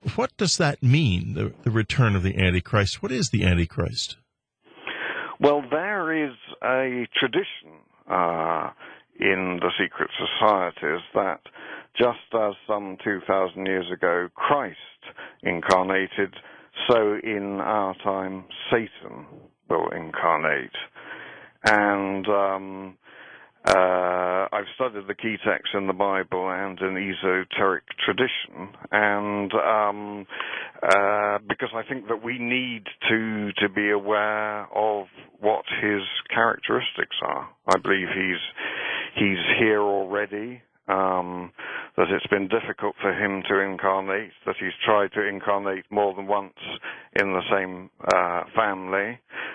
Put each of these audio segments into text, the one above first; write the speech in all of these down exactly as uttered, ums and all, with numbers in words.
What does that mean, the, the return of the Antichrist? What is the Antichrist? Well, there is a tradition uh, in the secret societies that just as some two thousand years ago Christ incarnated, so in our time Satan will incarnate. And um, uh, I've studied the key texts in the Bible and in esoteric tradition, and um, uh, because I think that we need to to be aware of what his characteristics are. I believe he's he's here already. Um, that it's been difficult for him to incarnate, that he's tried to incarnate more than once in the same uh, family.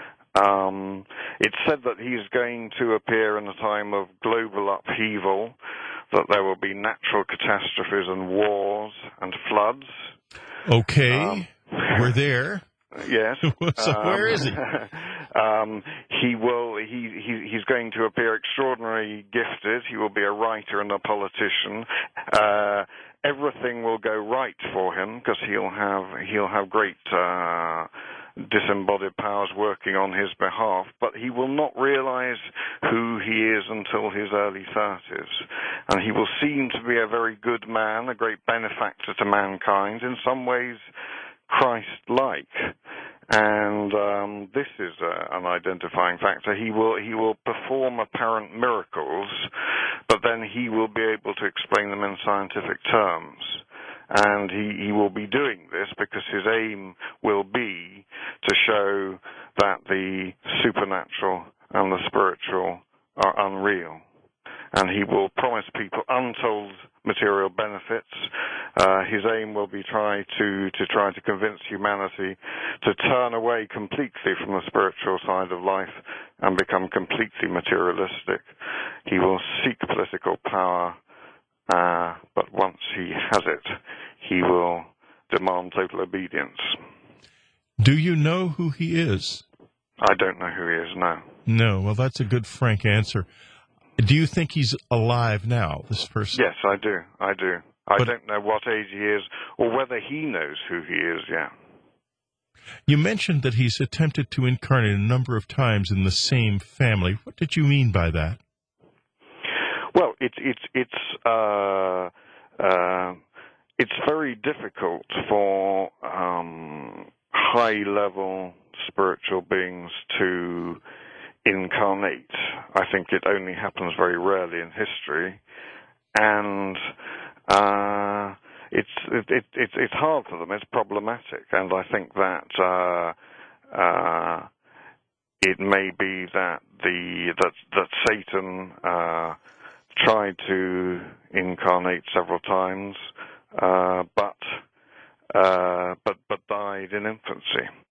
Um, it's said that he's going to appear in a time of global upheaval, that there will be natural catastrophes and wars and floods. Okay, um, we're there. Yes. So um, where is he? um, he will. He, he he's going to appear extraordinarily gifted. He will be a writer and a politician. Uh, everything will go right for him because he'll have he'll have great uh, disembodied powers working on his behalf. But he will not realize who he is until his early thirties, and he will seem to be a very good man, a great benefactor to mankind. In some ways, Christ-like, and um, this is uh, an identifying factor. He will he will perform apparent miracles, but then he will be able to explain them in scientific terms, and he, he will be doing this because his aim will be to show that the supernatural and the spiritual are unreal. And he will promise people untold material benefits. Uh, his aim will be try to, to try to convince humanity to turn away completely from the spiritual side of life and become completely materialistic. He will seek political power, uh, but once he has it, he will demand total obedience. Do you know who he is? I don't know who he is, no. No, well, that's a good, frank answer. Do you think he's alive now, this person? Yes, I do. I do. I but, don't know what age he is or whether he knows who he is yet. You mentioned that he's attempted to incarnate a number of times in the same family. What did you mean by that? Well, it's it's it's uh, uh, it's very difficult for um, high-level spiritual beings to incarnate. I think it only happens very rarely in history, and uh, it's it, it, it, it's hard for them. It's problematic, and I think that uh, uh, it may be that the that that Satan uh, tried to incarnate several times, uh, but uh, but but died in infancy.